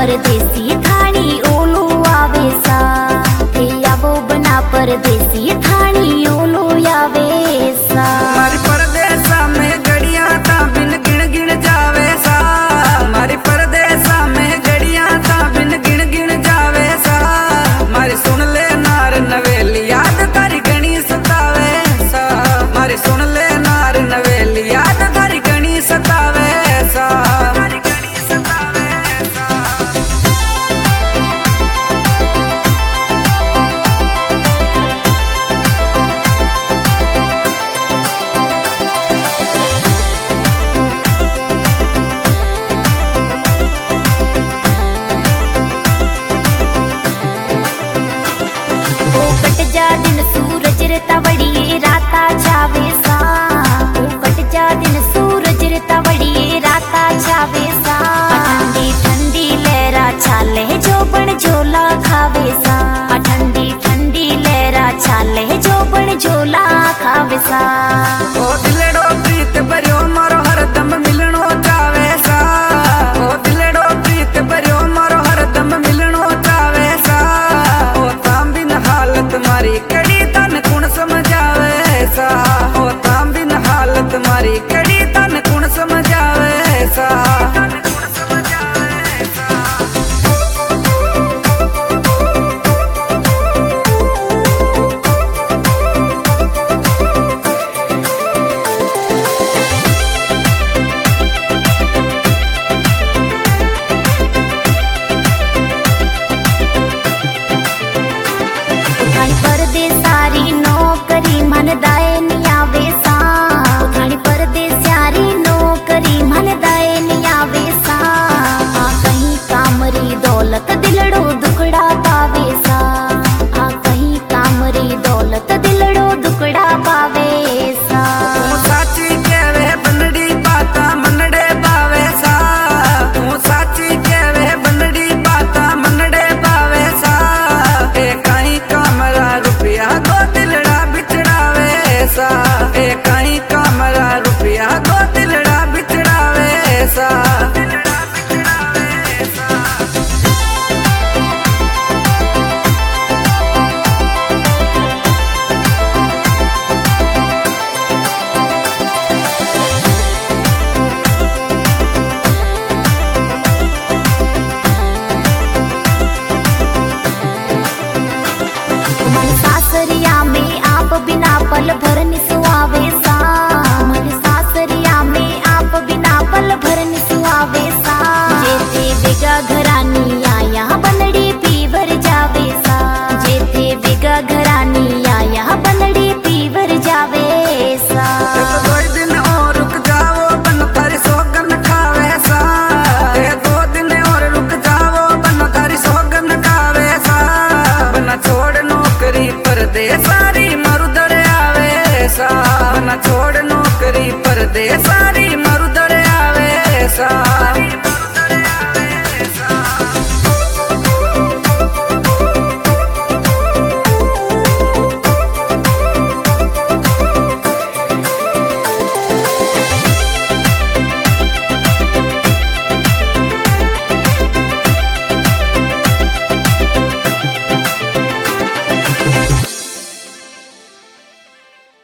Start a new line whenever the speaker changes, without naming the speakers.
परदेसी थानी ओलो आवे सा, हे आवो बना परदेसी थानी ओलो आवे सा।
मारी परदेसा में घड़िया ता बिन गिन गिन जावे सा, मारी परदेसा में घड़िया ता बिन गिन गिन जावे सा। मारी सुन ले नार नवेली याद तारी घणी सतावे सा, मारी सुन ले नार नवेली याद तारी घणी सतावे सा।
दिन सूरज रे तवड़ी राता जावे सा, कट जा दिन सूरज रे तवड़ी राता जावे सा। ठंडी ठंडी लहरा छाले जो बन झोला खावे सा, ठंडी ठंडी लहरा छाले जो बन झोला खावे सा।
ओ दिलड़ो प्रीत भरियो मारो हरदम मिलनो चावे सा, ओ दिलड़ो प्रीत भरियो मारो हरदम मिलनो चावे सा। ओ ताम बिन हालत मारी कड़ी तन कुण समझावे सा, ओ ताम बिन हालत मारी कड़ी तन कुण समझावे सा।
परदेसारी नौकरी मन दाए नी आवे सा, थानी परदेसारी नौकरी मन दाए नी आवे सा। कहीं कामरी दौलत दिलड़ो दुकड़ा पावे सा, कहीं कामरी दौलत दिलड़ो दुकड़ा पावे सा।
साची केवे बनड़ी बाता मनड़े पावे सा, तू साची केवे बनड़ी बाता मनड़े पावे सा। ए कहीं कामरा रुपया दो दिलड़ा बिचड़ावे सा, ए कहीं कामरा रुपया दो दिलड़ा बिचड़ावे सा।
मन सासरिया में आप बिना पल भर निस